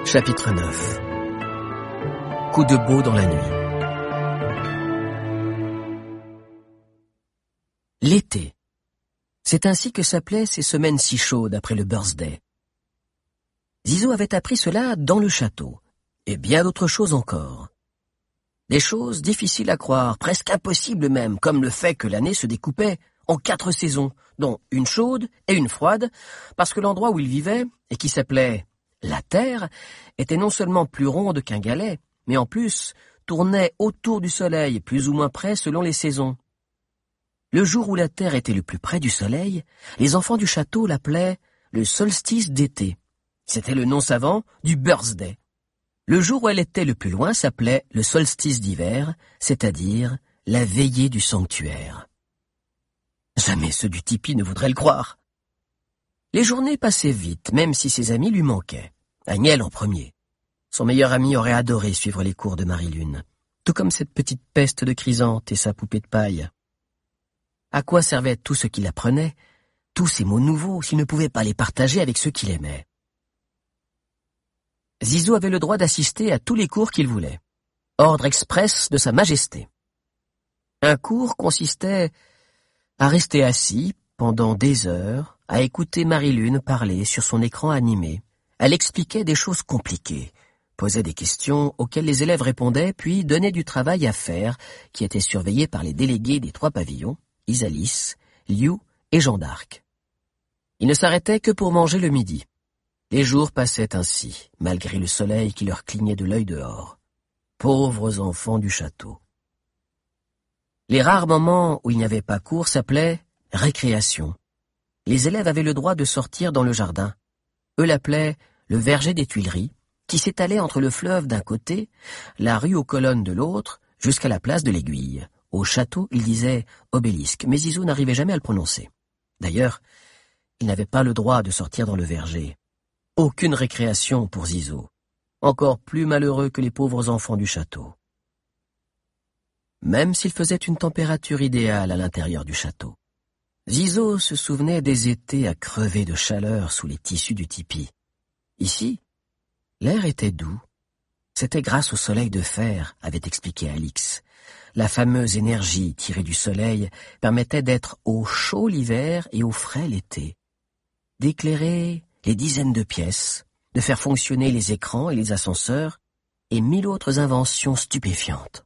Chapitre 9. Coup de beau dans la nuit. L'été. C'est ainsi que s'appelaient ces semaines si chaudes après le birthday. Zizo avait appris cela dans le château, et bien d'autres choses encore. Des choses difficiles à croire, presque impossibles même, comme le fait que l'année se découpait en 4 saisons, dont une chaude et une froide, parce que l'endroit où il vivait, et qui s'appelait la Terre, était non seulement plus ronde qu'un galet, mais en plus tournait autour du soleil, plus ou moins près selon les saisons. Le jour où la Terre était le plus près du soleil, les enfants du château l'appelaient le solstice d'été. C'était le nom savant du birthday. Le jour où elle était le plus loin s'appelait le solstice d'hiver, c'est-à-dire la veillée du sanctuaire. Jamais ceux du tipi ne voudraient le croire. Les journées passaient vite, même si ses amis lui manquaient. Agnelle en premier. Son meilleur ami aurait adoré suivre les cours de Marie-Lune, tout comme cette petite peste de Chrysanthe et sa poupée de paille. À quoi servait tout ce qu'il apprenait, tous ces mots nouveaux, s'il ne pouvait pas les partager avec ceux qu'il aimait? Zizo avait le droit d'assister à tous les cours qu'il voulait. Ordre express de Sa Majesté. Un cours consistait à rester assis pendant des heures, à écouter Marie-Lune parler sur son écran animé. Elle expliquait des choses compliquées, posait des questions auxquelles les élèves répondaient, puis donnait du travail à faire, qui était surveillé par les délégués des 3 pavillons, Isalis, Liu et Jeanne d'Arc. Ils ne s'arrêtaient que pour manger le midi. Les jours passaient ainsi, malgré le soleil qui leur clignait de l'œil dehors. Pauvres enfants du château. Les rares moments où il n'y avait pas cours s'appelaient récréation. Les élèves avaient le droit de sortir dans le jardin. Eux l'appelaient le verger des Tuileries, qui s'étalait entre le fleuve d'un côté, la rue aux colonnes de l'autre, jusqu'à la place de l'Aiguille. Au château, il disait obélisque, mais Zizo n'arrivait jamais à le prononcer. D'ailleurs, il n'avait pas le droit de sortir dans le verger. Aucune récréation pour Zizo. Encore plus malheureux que les pauvres enfants du château. Même s'il faisait une température idéale à l'intérieur du château. Zizo se souvenait des étés à crever de chaleur sous les tissus du tipi. Ici, l'air était doux. C'était grâce au soleil de fer, avait expliqué Alix. La fameuse énergie tirée du soleil permettait d'être au chaud l'hiver et au frais l'été. D'éclairer les dizaines de pièces, de faire fonctionner les écrans et les ascenseurs, et 1000 autres inventions stupéfiantes.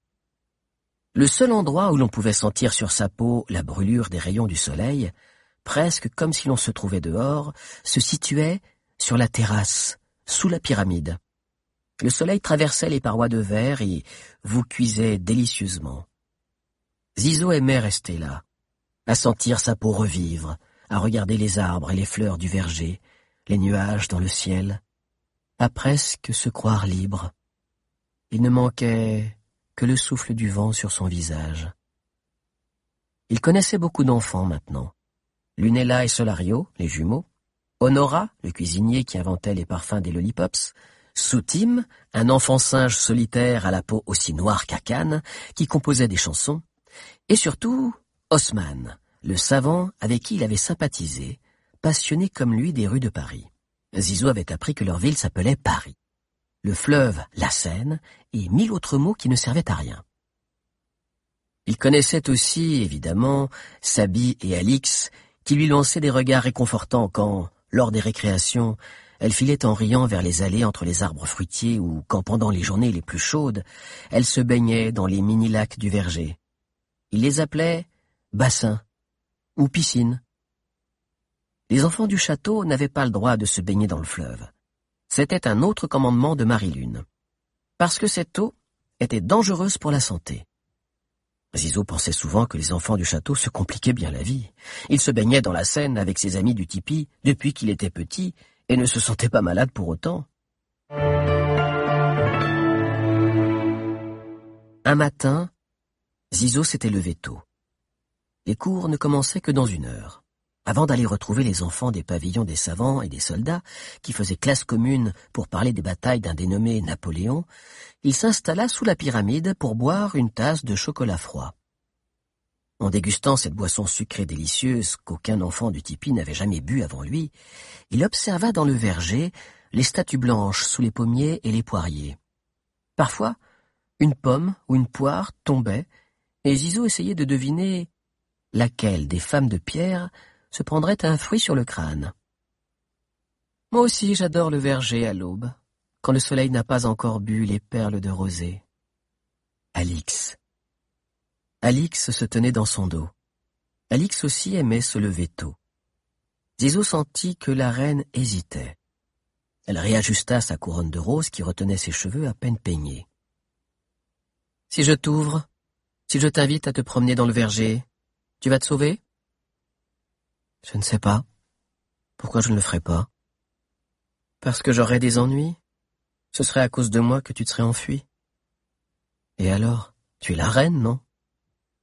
Le seul endroit où l'on pouvait sentir sur sa peau la brûlure des rayons du soleil, presque comme si l'on se trouvait dehors, se situait sur la terrasse, sous la pyramide. Le soleil traversait les parois de verre et vous cuisait délicieusement. Zizo aimait rester là, à sentir sa peau revivre, à regarder les arbres et les fleurs du verger, les nuages dans le ciel, à presque se croire libre. Il ne manquait que le souffle du vent sur son visage. Il connaissait beaucoup d'enfants maintenant. Lunella et Solario, les jumeaux, Honora, le cuisinier qui inventait les parfums des lollipops, Soutim, un enfant singe solitaire à la peau aussi noire qu'à Cannes, qui composait des chansons, et surtout Haussmann, le savant avec qui il avait sympathisé, passionné comme lui des rues de Paris. Zizo avait appris que leur ville s'appelait Paris. Le fleuve, la Seine, et 1000 autres mots qui ne servaient à rien. Il connaissait aussi, évidemment, Sabi et Alix, qui lui lançaient des regards réconfortants quand, lors des récréations, elle filait en riant vers les allées entre les arbres fruitiers ou quand, pendant les journées les plus chaudes, elle se baignait dans les mini-lacs du verger. Il les appelait bassins ou piscines. Les enfants du château n'avaient pas le droit de se baigner dans le fleuve. C'était un autre commandement de Marie-Lune, parce que cette eau était dangereuse pour la santé. Zizo pensait souvent que les enfants du château se compliquaient bien la vie. Il se baignait dans la Seine avec ses amis du tipi depuis qu'il était petit et ne se sentait pas malade pour autant. Un matin, Zizo s'était levé tôt. Les cours ne commençaient que dans 1 heure. Avant d'aller retrouver les enfants des pavillons des savants et des soldats, qui faisaient classe commune pour parler des batailles d'un dénommé Napoléon, il s'installa sous la pyramide pour boire une tasse de chocolat froid. En dégustant cette boisson sucrée délicieuse qu'aucun enfant du tipi n'avait jamais bu avant lui, il observa dans le verger les statues blanches sous les pommiers et les poiriers. Parfois, une pomme ou une poire tombait, et Zizo essayait de deviner laquelle des femmes de pierre se prendrait un fruit sur le crâne. Moi aussi, j'adore le verger à l'aube, quand le soleil n'a pas encore bu les perles de rosée. Alix. Alix se tenait dans son dos. Alix aussi aimait se lever tôt. Zizo sentit que la reine hésitait. Elle réajusta sa couronne de roses qui retenait ses cheveux à peine peignés. « Si je t'ouvre, si je t'invite à te promener dans le verger, tu vas te sauver ?»« Je ne sais pas. Pourquoi je ne le ferais pas ? Parce que j'aurais des ennuis. Ce serait à cause de moi que tu te serais enfui. Et alors, tu es la reine, non ? Justement. »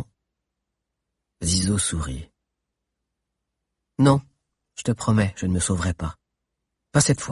Zizo sourit. « Non, je te promets, je ne me sauverai pas. Pas cette fois. »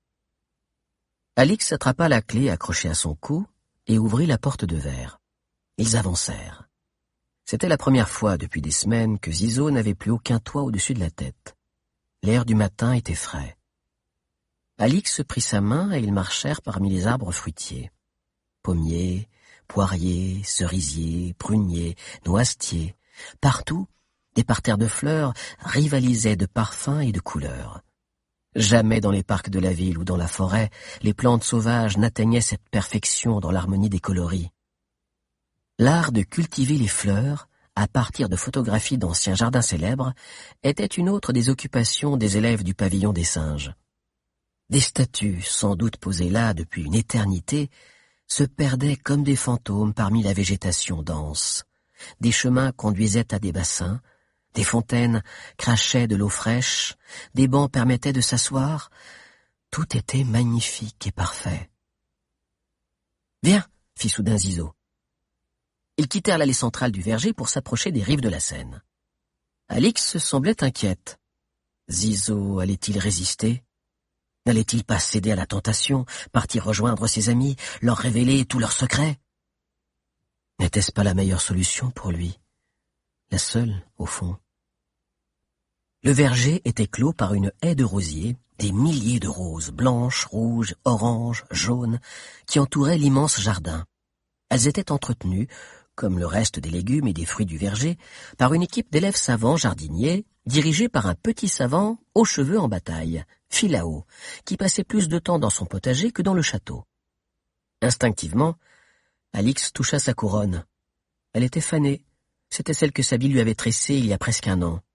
Alix attrapa la clé accrochée à son cou et ouvrit la porte de verre. Ils avancèrent. C'était la première fois depuis des semaines que Zizo n'avait plus aucun toit au-dessus de la tête. L'air du matin était frais. Alix prit sa main et ils marchèrent parmi les arbres fruitiers. Pommiers, poiriers, cerisiers, pruniers, noisetiers. Partout, des parterres de fleurs rivalisaient de parfums et de couleurs. Jamais dans les parcs de la ville ou dans la forêt, les plantes sauvages n'atteignaient cette perfection dans l'harmonie des coloris. L'art de cultiver les fleurs, à partir de photographies d'anciens jardins célèbres, était une autre des occupations des élèves du pavillon des singes. Des statues, sans doute posées là depuis une éternité, se perdaient comme des fantômes parmi la végétation dense. Des chemins conduisaient à des bassins, des fontaines crachaient de l'eau fraîche, des bancs permettaient de s'asseoir. Tout était magnifique et parfait. « Viens !» fit soudain Zizo. Ils quittèrent l'allée centrale du verger pour s'approcher des rives de la Seine. Alix semblait inquiète. Zizo allait-il résister ? N'allait-il pas céder à la tentation, partir rejoindre ses amis, leur révéler tous leurs secrets ? N'était-ce pas la meilleure solution pour lui ? La seule, au fond. Le verger était clos par une haie de rosiers, des milliers de roses, blanches, rouges, oranges, jaunes, qui entouraient l'immense jardin. Elles étaient entretenues, comme le reste des légumes et des fruits du verger, par une équipe d'élèves savants jardiniers, dirigée par un petit savant aux cheveux en bataille, Philao, qui passait plus de temps dans son potager que dans le château. Instinctivement, Alix toucha sa couronne. Elle était fanée. C'était celle que Sabi lui avait tressée il y a presque un an.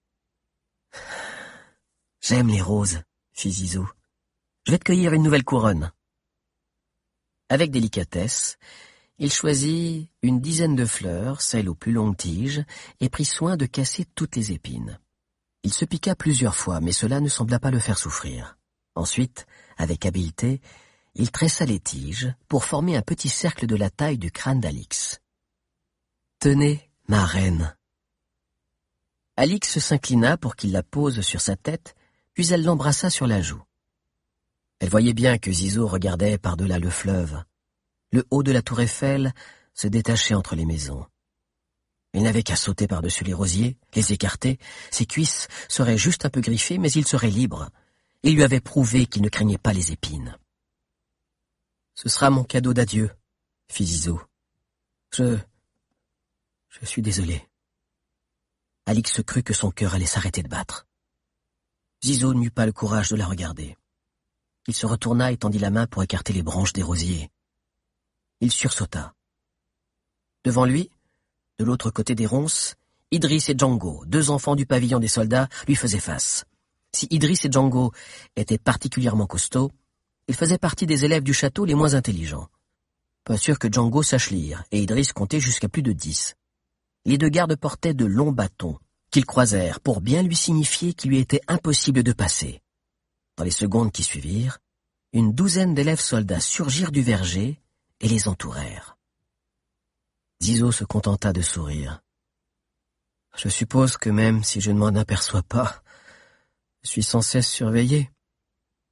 « J'aime les roses, » fit Zizo. « Je vais te cueillir une nouvelle couronne. » Avec délicatesse, il choisit une dizaine de fleurs, celles aux plus longues tiges, et prit soin de casser toutes les épines. Il se piqua plusieurs fois, mais cela ne sembla pas le faire souffrir. Ensuite, avec habileté, il tressa les tiges pour former un petit cercle de la taille du crâne d'Alix. « Tenez, ma reine. » Alix s'inclina pour qu'il la pose sur sa tête, puis elle l'embrassa sur la joue. Elle voyait bien que Zizo regardait par-delà le fleuve. Le haut de la tour Eiffel se détachait entre les maisons. Il n'avait qu'à sauter par-dessus les rosiers, les écarter, ses cuisses seraient juste un peu griffées, mais il serait libre. Il lui avait prouvé qu'il ne craignait pas les épines. « Ce sera mon cadeau d'adieu, » fit Zizo. « Je suis désolé. » Alix crut que son cœur allait s'arrêter de battre. Zizo n'eut pas le courage de la regarder. Il se retourna et tendit la main pour écarter les branches des rosiers. Il sursauta. Devant lui, de l'autre côté des ronces, Idriss et Django, deux enfants du pavillon des soldats, lui faisaient face. Si Idriss et Django étaient particulièrement costauds, ils faisaient partie des élèves du château les moins intelligents. Pas sûr que Django sache lire, et Idriss comptait jusqu'à plus de 10. Les deux gardes portaient de longs bâtons, qu'ils croisèrent pour bien lui signifier qu'il lui était impossible de passer. Dans les secondes qui suivirent, une douzaine d'élèves soldats surgirent du verger et les entourèrent. Zizo se contenta de sourire. « Je suppose que même si je ne m'en aperçois pas, je suis sans cesse surveillé. »« Oui, »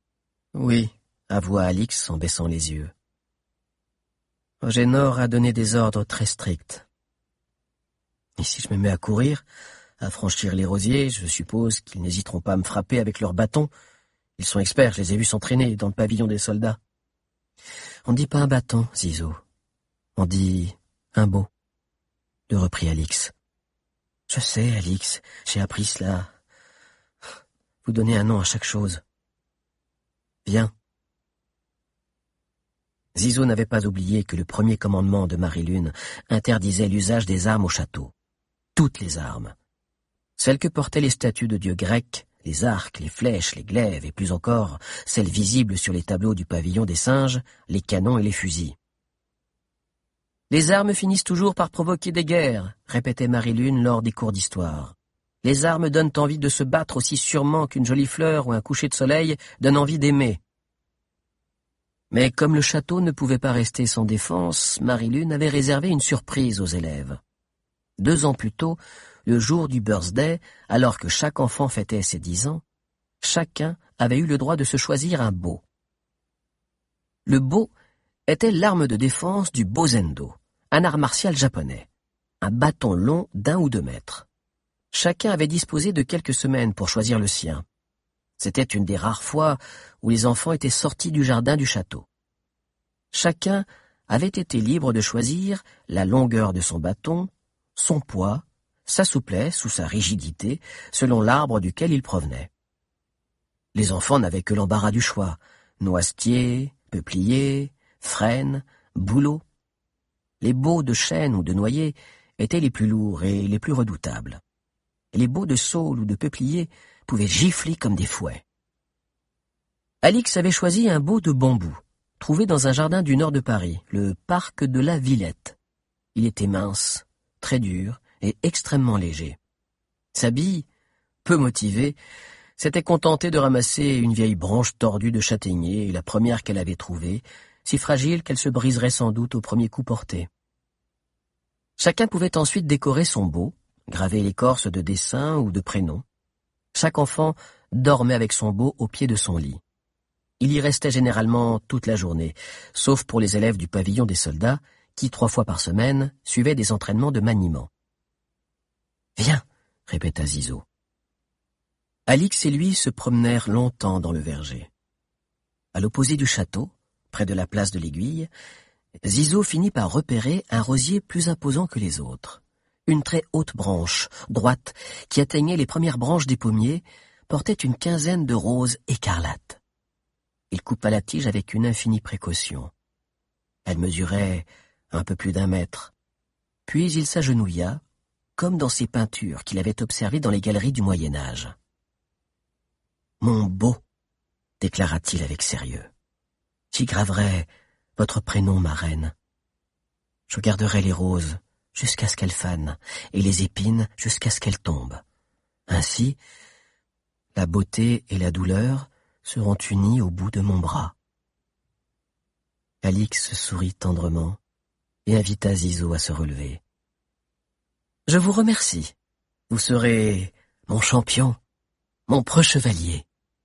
avoua Alix en baissant les yeux. « Agénor a donné des ordres très stricts. » Et si je me mets à courir, à franchir les rosiers, je suppose qu'ils n'hésiteront pas à me frapper avec leurs bâtons. Ils sont experts, je les ai vus s'entraîner dans le pavillon des soldats. On ne dit pas un bâton, Zizo. On dit un beau, le reprit Alix. Je sais, Alix, j'ai appris cela. Vous donnez un nom à chaque chose. Viens. Zizo n'avait pas oublié que le premier commandement de Marie-Lune interdisait l'usage des armes au château. Toutes les armes. Celles que portaient les statues de dieux grecs, les arcs, les flèches, les glaives et plus encore, celles visibles sur les tableaux du pavillon des singes, les canons et les fusils. Les armes finissent toujours par provoquer des guerres, répétait Marie-Lune lors des cours d'histoire. Les armes donnent envie de se battre aussi sûrement qu'une jolie fleur ou un coucher de soleil donne envie d'aimer. Mais comme le château ne pouvait pas rester sans défense, Marie-Lune avait réservé une surprise aux élèves. 2 ans plus tôt, le jour du birthday, alors que chaque enfant fêtait ses 10 ans, chacun avait eu le droit de se choisir un bo. Le bo était l'arme de défense du bozendo, un art martial japonais, un bâton long d'1 ou 2 mètres. Chacun avait disposé de quelques semaines pour choisir le sien. C'était une des rares fois où les enfants étaient sortis du jardin du château. Chacun avait été libre de choisir la longueur de son bâton, son poids, sa souplesse ou sa rigidité, selon l'arbre duquel il provenait. Les enfants n'avaient que l'embarras du choix, noisetier, peuplier, frêne, bouleau. Les baux de chêne ou de noyer étaient les plus lourds et les plus redoutables. Les baux de saule ou de peuplier pouvaient gifler comme des fouets. Alix avait choisi un beau de bambou, trouvé dans un jardin du nord de Paris, le parc de la Villette. Il était mince, très dur et extrêmement léger. Sa bille, peu motivée, s'était contentée de ramasser une vieille branche tordue de châtaignier, la première qu'elle avait trouvée, si fragile qu'elle se briserait sans doute au premier coup porté. Chacun pouvait ensuite décorer son beau, graver l'écorce de dessins ou de prénoms. Chaque enfant dormait avec son beau au pied de son lit. Il y restait généralement toute la journée, sauf pour les élèves du pavillon des soldats, qui 3 fois par semaine suivaient des entraînements de maniement. « Viens !» répéta Zizo. Alix et lui se promenèrent longtemps dans le verger. À l'opposé du château, près de la place de l'Aiguille, Zizo finit par repérer un rosier plus imposant que les autres. Une très haute branche, droite, qui atteignait les premières branches des pommiers, portait une 15aine de roses écarlates. Il coupa la tige avec une infinie précaution. Elle mesurait un peu plus d'1 mètre. Puis il s'agenouilla, comme dans ces peintures qu'il avait observées dans les galeries du Moyen-Âge. « Mon beau !» déclara-t-il avec sérieux. « J'y graverai votre prénom, ma reine. Je garderai les roses jusqu'à ce qu'elles fanent, et les épines jusqu'à ce qu'elles tombent. Ainsi, la beauté et la douleur seront unies au bout de mon bras. » Alix sourit tendrement et invita Zizo à se relever. « Je vous remercie. Vous serez mon champion, mon preux chevalier. »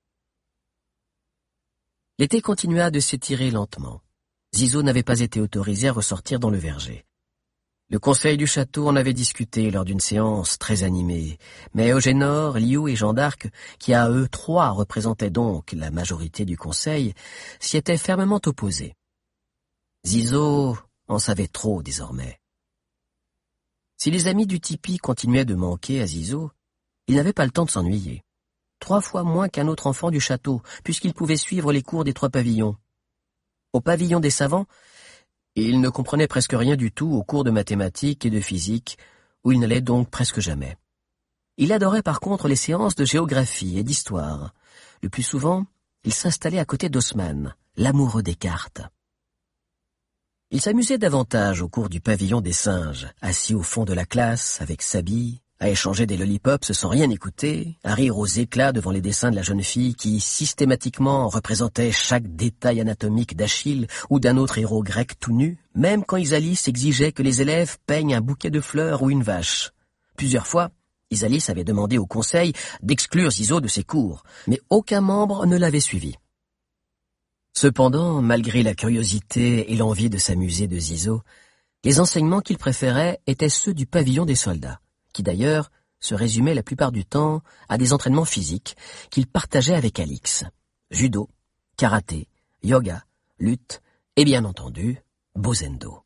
L'été continua de s'étirer lentement. Zizo n'avait pas été autorisé à ressortir dans le verger. Le conseil du château en avait discuté lors d'une séance très animée, mais Eugénor, Liu et Jeanne d'Arc, qui à eux 3 représentaient donc la majorité du conseil, s'y étaient fermement opposés. Zizo en savait trop désormais. Si les amis du tipi continuaient de manquer à Zizo, il n'avait pas le temps de s'ennuyer. 3 fois moins qu'un autre enfant du château, puisqu'il pouvait suivre les cours des 3 pavillons. Au pavillon des savants, il ne comprenait presque rien du tout aux cours de mathématiques et de physique, où il n'allait donc presque jamais. Il adorait par contre les séances de géographie et d'histoire. Le plus souvent, il s'installait à côté d'Haussmann, l'amoureux des cartes. Il s'amusait davantage au cours du pavillon des singes, assis au fond de la classe avec sa bille, à échanger des lollipops sans rien écouter, à rire aux éclats devant les dessins de la jeune fille qui, systématiquement, représentait chaque détail anatomique d'Achille ou d'un autre héros grec tout nu, même quand Isalis exigeait que les élèves peignent un bouquet de fleurs ou une vache. Plusieurs fois, Isalis avait demandé au conseil d'exclure Zizo de ses cours, mais aucun membre ne l'avait suivi. Cependant, malgré la curiosité et l'envie de s'amuser de Zizo, Les enseignements qu'il préférait étaient ceux du pavillon des soldats, qui d'ailleurs se résumaient la plupart du temps à des entraînements physiques qu'il partageait avec Alix. Judo, karaté, yoga, lutte et bien entendu, Bozendo.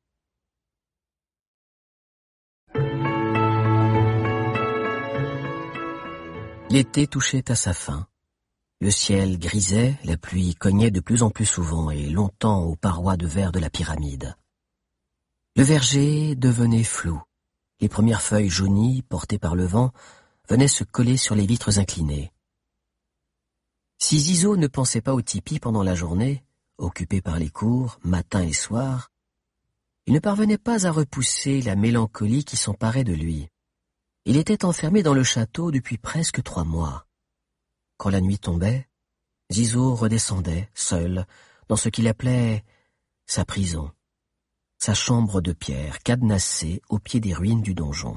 L'été touchait à sa fin. Le ciel grisait, la pluie cognait de plus en plus souvent et longtemps aux parois de verre de la pyramide. Le verger devenait flou. Les premières feuilles jaunies, portées par le vent, venaient se coller sur les vitres inclinées. Si Zizo ne pensait pas au tipi pendant la journée, occupé par les cours, matin et soir, il ne parvenait pas à repousser la mélancolie qui s'emparait de lui. Il était enfermé dans le château depuis presque 3 mois. Quand la nuit tombait, Zizo redescendait, seul, dans ce qu'il appelait sa prison, sa chambre de pierre cadenassée au pied des ruines du donjon.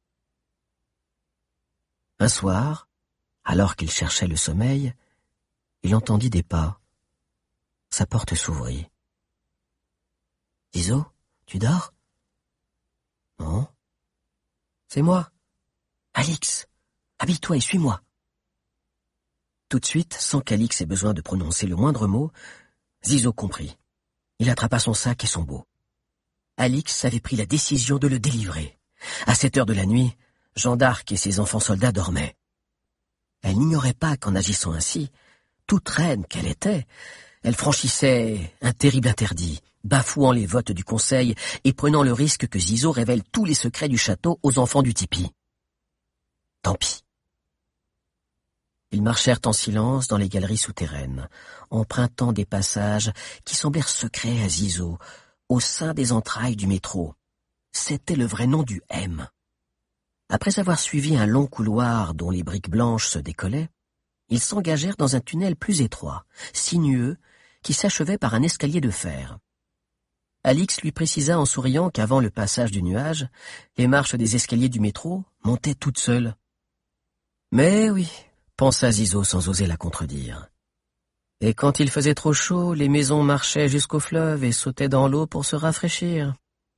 Un soir, alors qu'il cherchait le sommeil, il entendit des pas. Sa porte s'ouvrit. « Zizo, tu dors ?»« Non. »« C'est moi. Alix, habille-toi et suis-moi. » Tout de suite, sans qu'Alix ait besoin de prononcer le moindre mot, Zizo comprit. Il attrapa son sac et son beau. Alix avait pris la décision de le délivrer. À cette heure de la nuit, Jeanne d'Arc et ses enfants soldats dormaient. Elle n'ignorait pas qu'en agissant ainsi, toute reine qu'elle était, elle franchissait un terrible interdit, bafouant les votes du conseil et prenant le risque que Zizo révèle tous les secrets du château aux enfants du tipi. Tant pis. Ils marchèrent en silence dans les galeries souterraines, empruntant des passages qui semblèrent secrets à Zizo, au sein des entrailles du métro. C'était le vrai nom du M. Après avoir suivi un long couloir dont les briques blanches se décollaient, ils s'engagèrent dans un tunnel plus étroit, sinueux, qui s'achevait par un escalier de fer. Alix lui précisa en souriant qu'avant le passage du nuage, les marches des escaliers du métro montaient toutes seules. Mais oui, pensa Zizo sans oser la contredire. Et quand il faisait trop chaud, les maisons marchaient jusqu'au fleuve et sautaient dans l'eau pour se rafraîchir.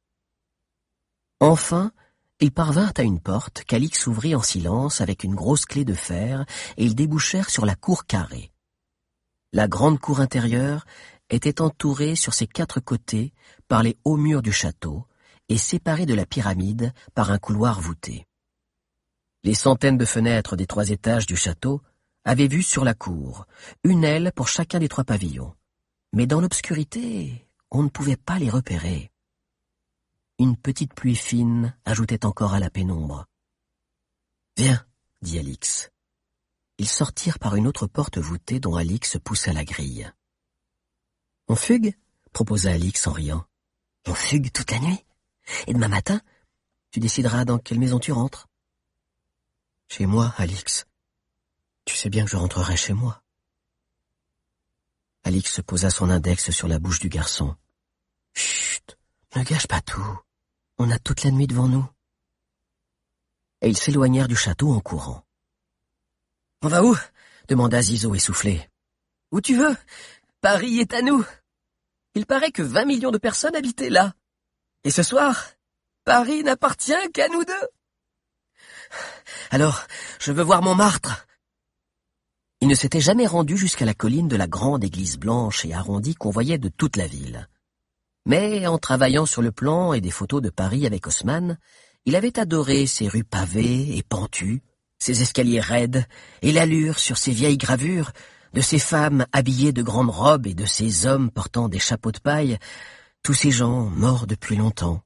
Enfin, ils parvinrent à une porte qu'Alix ouvrit en silence avec une grosse clé de fer et ils débouchèrent sur la cour carrée. La grande cour intérieure était entourée sur ses 4 côtés par les hauts murs du château et séparée de la pyramide par un couloir voûté. Les centaines de fenêtres des 3 étages du château avaient vue sur la cour, une aile pour chacun des 3 pavillons. Mais dans l'obscurité, on ne pouvait pas les repérer. Une petite pluie fine ajoutait encore à la pénombre. « Viens, » dit Alix. Ils sortirent par une autre porte voûtée dont Alix poussa la grille. « On fugue ?» proposa Alix en riant. « On fugue toute la nuit. Et demain matin, tu décideras dans quelle maison tu rentres. »« Chez moi, Alix. Tu sais bien que je rentrerai chez moi. » Alix posa son index sur la bouche du garçon. « Chut, ne gâche pas tout. On a toute la nuit devant nous. » Et ils s'éloignèrent du château en courant. « On va où ?» demanda Zizo essoufflé. « Où tu veux. Paris est à nous. Il paraît que 20 millions de personnes habitaient là. Et ce soir, Paris n'appartient qu'à nous 2. Alors, je veux voir Montmartre. » Il ne s'était jamais rendu jusqu'à la colline de la grande église blanche et arrondie qu'on voyait de toute la ville. Mais en travaillant sur le plan et des photos de Paris avec Haussmann, il avait adoré ces rues pavées et pentues, ces escaliers raides et l'allure sur ces vieilles gravures de ces femmes habillées de grandes robes et de ces hommes portant des chapeaux de paille, tous ces gens morts depuis longtemps.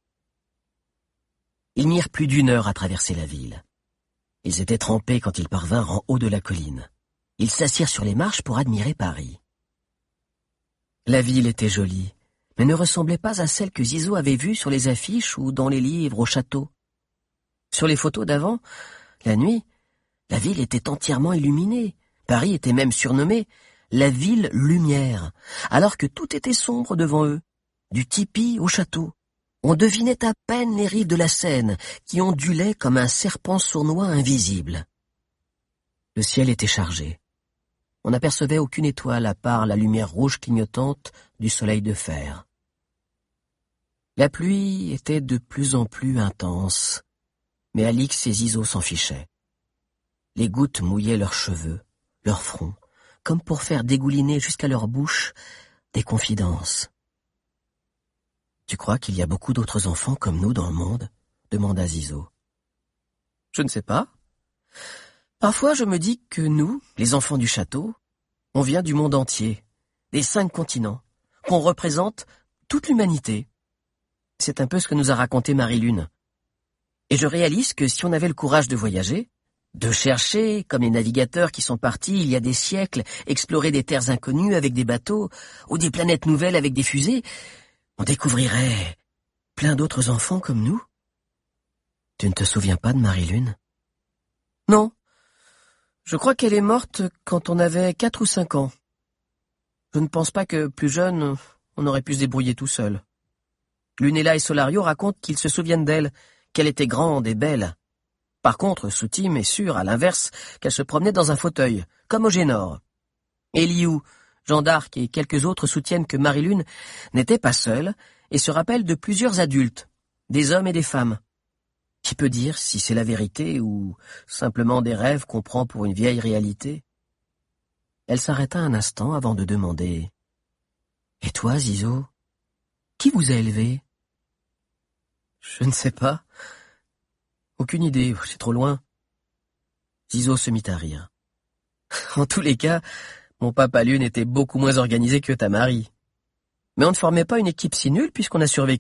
Ils mirent plus d'1 heure à traverser la ville. Ils étaient trempés quand ils parvinrent en haut de la colline. Ils s'assirent sur les marches pour admirer Paris. La ville était jolie, mais ne ressemblait pas à celle que Zizo avait vue sur les affiches ou dans les livres au château. Sur les photos d'avant, la nuit, la ville était entièrement illuminée. Paris était même surnommé la ville lumière, alors que tout était sombre devant eux, du tipi au château. On devinait à peine les rives de la Seine, qui ondulaient comme un serpent sournois invisible. Le ciel était chargé. On n'apercevait aucune étoile à part la lumière rouge clignotante du soleil de fer. La pluie était de plus en plus intense, mais Alix et Zizo s'en fichaient. Les gouttes mouillaient leurs cheveux, leurs fronts, comme pour faire dégouliner jusqu'à leur bouche des confidences. « Tu crois qu'il y a beaucoup d'autres enfants comme nous dans le monde ?» demanda Zizo. « Je ne sais pas. Parfois je me dis que nous, les enfants du château, on vient du monde entier, des 5 continents, qu'on représente toute l'humanité. C'est un peu ce que nous a raconté Marie-Lune. Et je réalise que si on avait le courage de voyager, de chercher, comme les navigateurs qui sont partis il y a des siècles, explorer des terres inconnues avec des bateaux, ou des planètes nouvelles avec des fusées, on découvrirait plein d'autres enfants comme nous. Tu ne te souviens pas de Marie-Lune? Non. Je crois qu'elle est morte quand on avait 4 ou 5 ans. Je ne pense pas que, plus jeune, on aurait pu se débrouiller tout seul. Lunella et Solario racontent qu'ils se souviennent d'elle, qu'elle était grande et belle. Par contre, Soutim est sûr, à l'inverse, qu'elle se promenait dans un fauteuil, comme au Génor. Eliou, Jeanne d'Arc et quelques autres soutiennent que Marie-Lune n'était pas seule et se rappelle de plusieurs adultes, des hommes et des femmes. Qui peut dire si c'est la vérité ou simplement des rêves qu'on prend pour une vieille réalité? Elle s'arrêta un instant avant de demander « Et toi, Zizo, qui vous a élevé ?» « Je ne sais pas. Aucune idée, c'est trop loin. » Zizo se mit à rire. « En tous les cas, mon papa Lune était beaucoup moins organisé que ta Marie. Mais on ne formait pas une équipe si nulle puisqu'on a survécu. »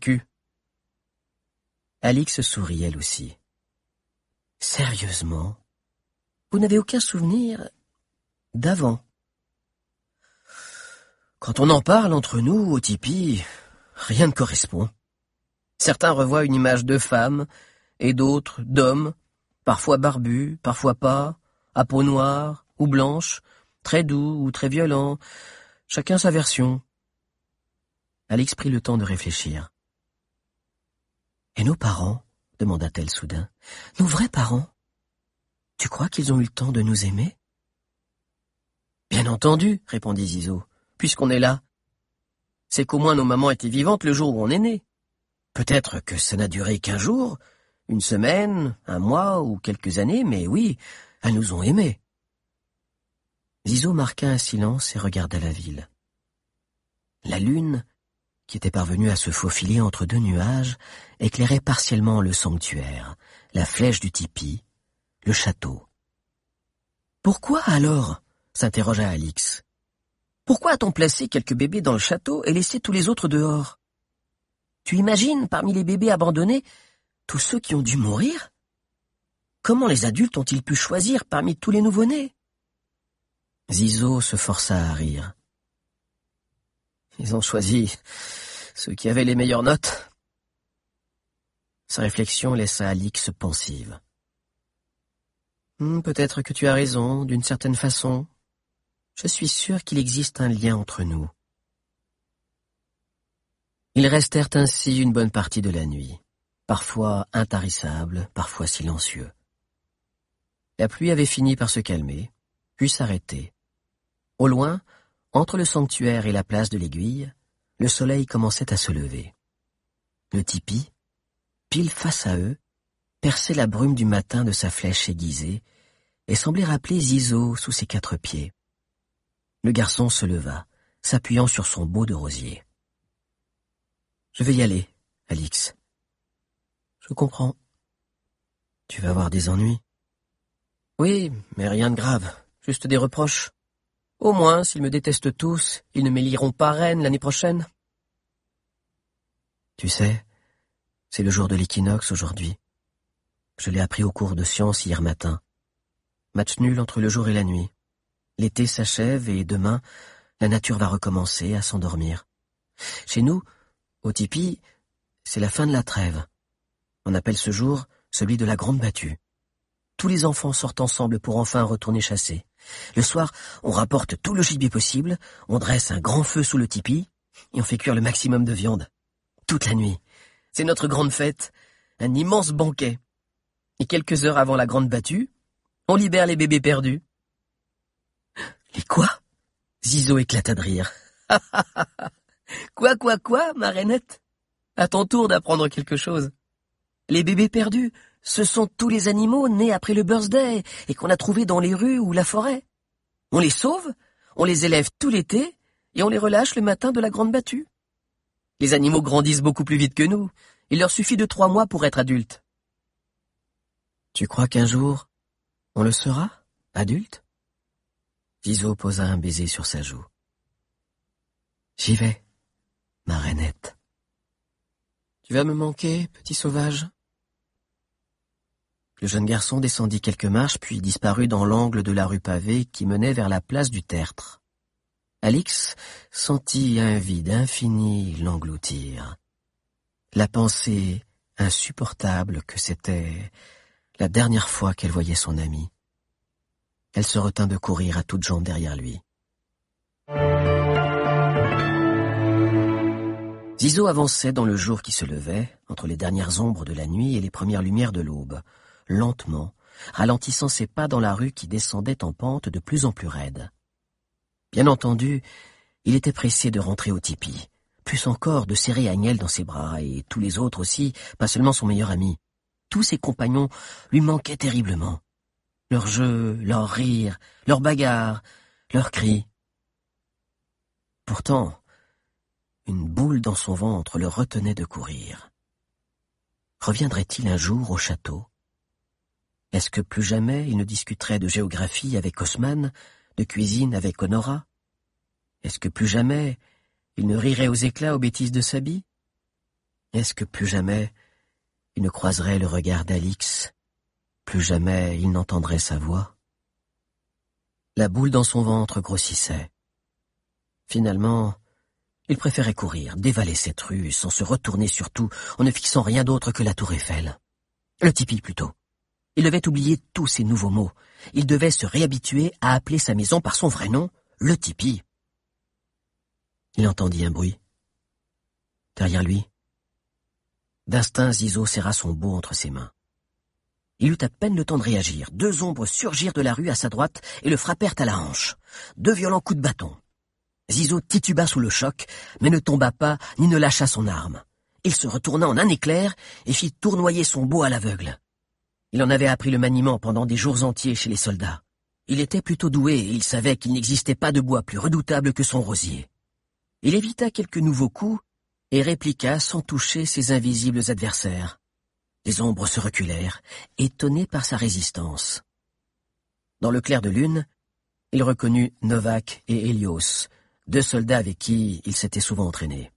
Alix sourit elle aussi. « Sérieusement, vous n'avez aucun souvenir d'avant? » Quand on en parle entre nous, au tipi, rien ne correspond. Certains revoient une image de femme, et d'autres d'hommes, parfois barbus, parfois pas, à peau noire ou blanche, très doux ou très violent, chacun sa version. Alix prit le temps de réfléchir. « Et nos parents ?» demanda-t-elle soudain. « Nos vrais parents? Tu crois qu'ils ont eu le temps de nous aimer ?» « Bien entendu, » répondit Zizo, « puisqu'on est là. C'est qu'au moins nos mamans étaient vivantes le jour où on est né. Peut-être que ça n'a duré qu'1 jour, 1 semaine, 1 mois ou quelques années, mais oui, elles nous ont aimés. » Zizo marqua un silence et regarda la ville. La lune, qui était parvenue à se faufiler entre 2 nuages, éclairait partiellement le sanctuaire, la flèche du tipi, le château. « Pourquoi alors ?» s'interrogea Alix. « Pourquoi a-t-on placé quelques bébés dans le château et laissé tous les autres dehors? Tu imagines, parmi les bébés abandonnés, tous ceux qui ont dû mourir? Comment les adultes ont-ils pu choisir parmi tous les nouveau-nés ?» Zizo se força à rire. « Ils ont choisi ceux qui avaient les meilleures notes. » Sa réflexion laissa Alix pensive. « Peut-être que tu as raison, d'une certaine façon. Je suis sûr qu'il existe un lien entre nous. » Ils restèrent ainsi une bonne partie de la nuit, parfois intarissables, parfois silencieux. La pluie avait fini par se calmer, puis s'arrêter. Au loin, entre le sanctuaire et la place de l'Aiguille, le soleil commençait à se lever. Le tipi, pile face à eux, perçait la brume du matin de sa flèche aiguisée et semblait rappeler Zizo sous ses 4 pieds. Le garçon se leva, s'appuyant sur son beau de rosier. « Je vais y aller, Alix. »« Je comprends. Tu vas avoir des ennuis. »« Oui, mais rien de grave, juste des reproches. Au moins, s'ils me détestent tous, ils ne m'éliront pas reine l'année prochaine. »« Tu sais, c'est le jour de l'équinoxe aujourd'hui. Je l'ai appris au cours de sciences hier matin. Match nul entre le jour et la nuit. L'été s'achève et demain, la nature va recommencer à s'endormir. Chez nous, au tipi, c'est la fin de la trêve. On appelle ce jour celui de la grande battue. Tous les enfants sortent ensemble pour enfin retourner chasser. Le soir, on rapporte tout le gibier possible, on dresse un grand feu sous le tipi et on fait cuire le maximum de viande. Toute la nuit. C'est notre grande fête, un immense banquet. Et quelques heures avant la grande battue, on libère les bébés perdus. « Les quoi ?» Zizo éclata de rire. « Quoi, ma rainette ? À ton tour d'apprendre quelque chose. Les bébés perdus, ce sont tous les animaux nés après le birthday et qu'on a trouvés dans les rues ou la forêt. On les sauve, on les élève tout l'été et on les relâche le matin de la grande battue. Les animaux grandissent beaucoup plus vite que nous. Il leur suffit de 3 mois pour être adultes. Tu crois qu'un jour, on le sera, adulte? Zizo posa un baiser sur sa joue. J'y vais, ma rainette. Tu vas me manquer, petit sauvage? Le jeune garçon descendit quelques marches puis disparut dans l'angle de la rue pavée qui menait vers la place du Tertre. Alix sentit un vide infini l'engloutir. La pensée insupportable que c'était la dernière fois qu'elle voyait son ami. Elle se retint de courir à toutes jambes derrière lui. Zizo avançait dans le jour qui se levait, entre les dernières ombres de la nuit et les premières lumières de l'aube, lentement, ralentissant ses pas dans la rue qui descendait en pente de plus en plus raide. Bien entendu, il était pressé de rentrer au tipi, plus encore de serrer Agnelle dans ses bras, et tous les autres aussi, pas seulement son meilleur ami. Tous ses compagnons lui manquaient terriblement. Leurs jeux, leurs rires, leurs bagarres, leurs cris. Pourtant, une boule dans son ventre le retenait de courir. Reviendrait-il un jour au château? Est-ce que plus jamais il ne discuterait de géographie avec Haussmann, de cuisine avec Honora? Est-ce que plus jamais il ne rirait aux éclats aux bêtises de Sabi? Est-ce que plus jamais il ne croiserait le regard d'Alix? Plus jamais il n'entendrait sa voix? La boule dans son ventre grossissait. Finalement, il préférait courir, dévaler cette rue, sans se retourner surtout, en ne fixant rien d'autre que la tour Eiffel. Le tipi, plutôt. Il devait oublier tous ces nouveaux mots. Il devait se réhabituer à appeler sa maison par son vrai nom, le tipi. Il entendit un bruit. Derrière lui. D'instinct, Zizo serra son beau entre ses mains. Il eut à peine le temps de réagir. 2 ombres surgirent de la rue à sa droite et le frappèrent à la hanche. 2 violents coups de bâton. Zizo tituba sous le choc, mais ne tomba pas ni ne lâcha son arme. Il se retourna en un éclair et fit tournoyer son beau à l'aveugle. Il en avait appris le maniement pendant des jours entiers chez les soldats. Il était plutôt doué et il savait qu'il n'existait pas de bois plus redoutable que son rosier. Il évita quelques nouveaux coups et répliqua sans toucher ses invisibles adversaires. Les ombres se reculèrent, étonnés par sa résistance. Dans le clair de lune, il reconnut Novak et Hélios, 2 soldats avec qui il s'était souvent entraîné.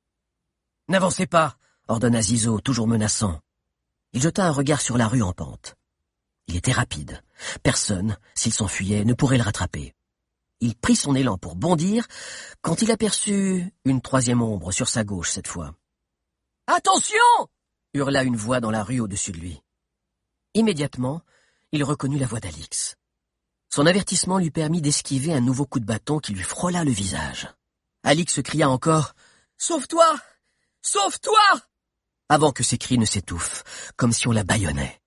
« N'avancez pas !» ordonna Zizo, toujours menaçant. Il jeta un regard sur la rue en pente. Il était rapide. Personne, s'il s'enfuyait, ne pourrait le rattraper. Il prit son élan pour bondir quand il aperçut une 3e ombre sur sa gauche cette fois. « Attention !» hurla une voix dans la rue au-dessus de lui. Immédiatement, il reconnut la voix d'Alix. Son avertissement lui permit d'esquiver un nouveau coup de bâton qui lui frôla le visage. Alix cria encore « Sauve-toi! Sauve-toi !» avant que ses cris ne s'étouffent, comme si on la bâillonnait.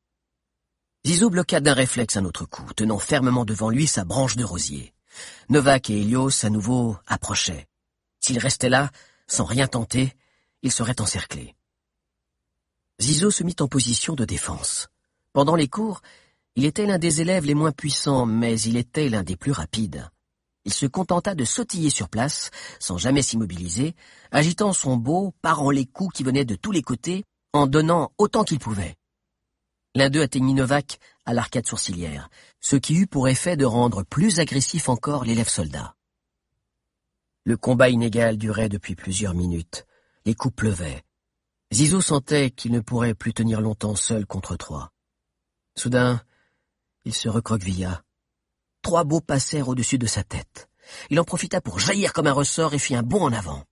Zizo bloqua d'un réflexe un autre coup, tenant fermement devant lui sa branche de rosier. Novak et Hélios, à nouveau, approchaient. S'il restait là, sans rien tenter, il serait encerclé. Zizo se mit en position de défense. Pendant les cours, il était l'un des élèves les moins puissants, mais il était l'un des plus rapides. Il se contenta de sautiller sur place, sans jamais s'immobiliser, agitant son beau, parant les coups qui venaient de tous les côtés, en donnant autant qu'il pouvait. L'un d'eux atteignit Novak à l'arcade sourcilière, ce qui eut pour effet de rendre plus agressif encore l'élève soldat. Le combat inégal durait depuis plusieurs minutes. Les coups pleuvaient. Zizo sentait qu'il ne pourrait plus tenir longtemps seul contre 3. Soudain, il se recroquevilla. 3 baux passèrent au-dessus de sa tête. Il en profita pour jaillir comme un ressort et fit un bond en avant.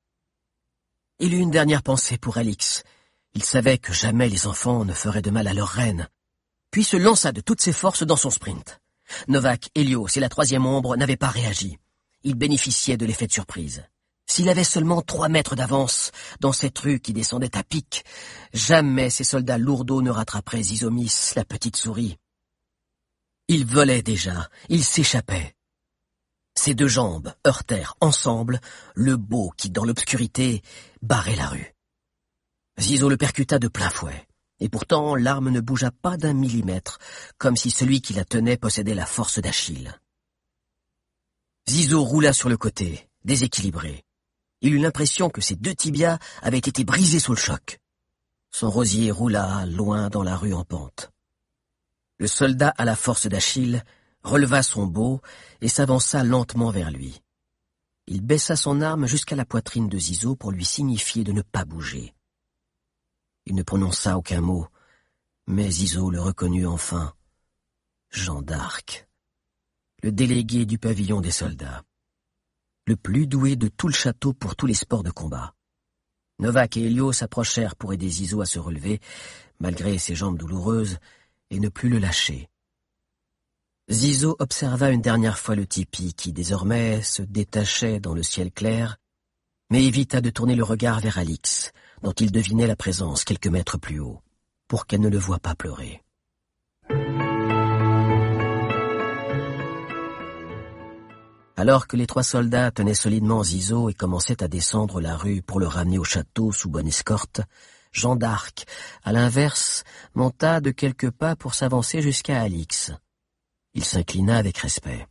Il eut une dernière pensée pour Alix. Il savait que jamais les enfants ne feraient de mal à leur reine. Puis se lança de toutes ses forces dans son sprint. Novak, Hélios et la 3e ombre n'avaient pas réagi. Ils bénéficiaient de l'effet de surprise. S'il avait seulement 3 mètres d'avance dans cette rue qui descendait à pic, jamais ces soldats lourdeaux ne rattraperaient Zizomis, la petite souris. Il volait déjà, il s'échappait. Ses 2 jambes heurtèrent ensemble le beau qui, dans l'obscurité, barrait la rue. Zizo le percuta de plein fouet, et pourtant l'arme ne bougea pas d'un millimètre, comme si celui qui la tenait possédait la force d'Achille. Zizo roula sur le côté, déséquilibré. Il eut l'impression que ses 2 tibias avaient été brisés sous le choc. Son rosier roula loin dans la rue en pente. Le soldat à la force d'Achille releva son bau et s'avança lentement vers lui. Il baissa son arme jusqu'à la poitrine de Zizo pour lui signifier de ne pas bouger. Il ne prononça aucun mot, mais Zizo le reconnut enfin. Jean d'Arc, le délégué du pavillon des soldats, le plus doué de tout le château pour tous les sports de combat. Novak et Elio s'approchèrent pour aider Zizo à se relever, malgré ses jambes douloureuses, et ne plus le lâcher. Zizo observa une dernière fois le tipi qui, désormais, se détachait dans le ciel clair, mais évita de tourner le regard vers Alix, dont il devinait la présence quelques mètres plus haut, pour qu'elle ne le voie pas pleurer. Alors que les 3 soldats tenaient solidement Zizo et commençaient à descendre la rue pour le ramener au château sous bonne escorte, Jean d'Arc, à l'inverse, monta de quelques pas pour s'avancer jusqu'à Alix. Il s'inclina avec respect.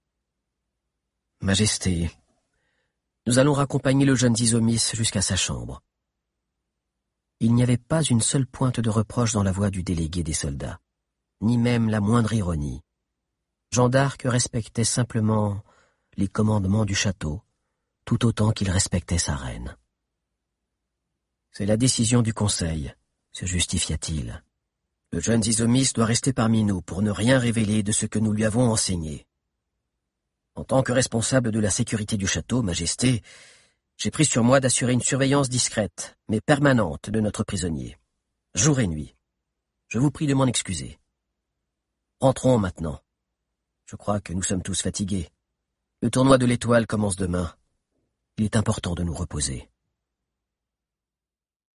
« Majesté, nous allons raccompagner le jeune Zizomis jusqu'à sa chambre. » Il n'y avait pas une seule pointe de reproche dans la voix du délégué des soldats, ni même la moindre ironie. Jean d'Arc respectait simplement les commandements du château, tout autant qu'il respectait sa reine. « C'est la décision du conseil, » se justifia-t-il. « Le jeune Zizomis doit rester parmi nous pour ne rien révéler de ce que nous lui avons enseigné. En tant que responsable de la sécurité du château, Majesté, j'ai pris sur moi d'assurer une surveillance discrète, mais permanente de notre prisonnier, jour et nuit. Je vous prie de m'en excuser. Rentrons maintenant. Je crois que nous sommes tous fatigués. Le tournoi de l'Étoile commence demain. Il est important de nous reposer. »